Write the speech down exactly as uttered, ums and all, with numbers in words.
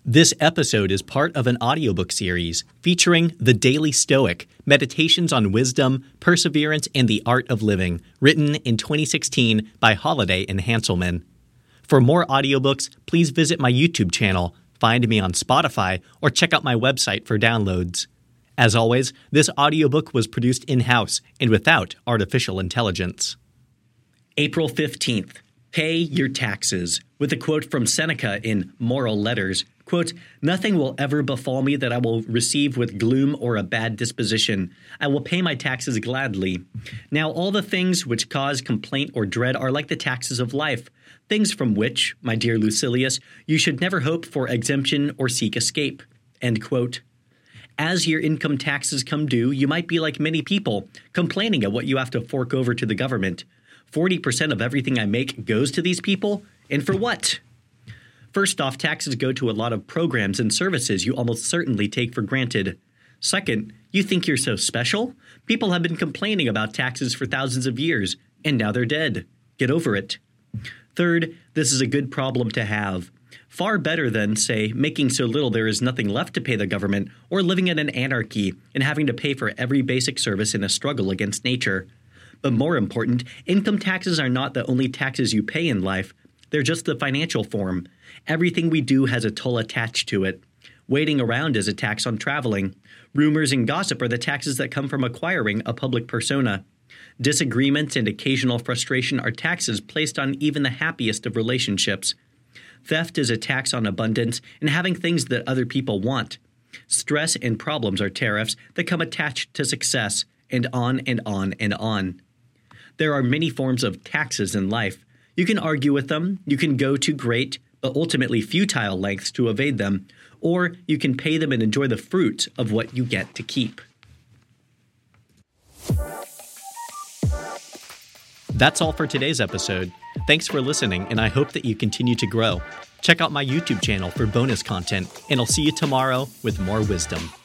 This episode is part of an audiobook series featuring The Daily Stoic, Meditations on Wisdom, Perseverance, and the Art of Living, written in twenty sixteen by Holiday and Hanselman. For more audiobooks, please visit my YouTube channel, find me on Spotify, or check out my website for downloads. As always, this audiobook was produced in-house and without artificial intelligence. April fifteenth. Pay your taxes. With a quote from Seneca in Moral Letters, quote, "Nothing will ever befall me that I will receive with gloom or a bad disposition. I will pay my taxes gladly. Now all the things which cause complaint or dread are like the taxes of life, things from which, my dear Lucilius, you should never hope for exemption or seek escape." End quote. As your income taxes come due, you might be like many people, complaining at what you have to fork over to the government. forty percent of everything I make goes to these people? And for what? First off, taxes go to a lot of programs and services you almost certainly take for granted. Second, you think you're so special? People have been complaining about taxes for thousands of years, and now they're dead. Get over it. Third, this is a good problem to have. Far better than, say, making so little there is nothing left to pay the government, or living in an anarchy and having to pay for every basic service in a struggle against nature. But more important, income taxes are not the only taxes you pay in life. They're just the financial form. Everything we do has a toll attached to it. Waiting around is a tax on traveling. Rumors and gossip are the taxes that come from acquiring a public persona. Disagreements and occasional frustration are taxes placed on even the happiest of relationships. Theft is a tax on abundance and having things that other people want. Stress and problems are tariffs that come attached to success, and on and on and on. There are many forms of taxes in life. You can argue with them, you can go to great, but ultimately futile lengths to evade them, or you can pay them and enjoy the fruit of what you get to keep. That's all for today's episode. Thanks for listening, and I hope that you continue to grow. Check out my YouTube channel for bonus content, and I'll see you tomorrow with more wisdom.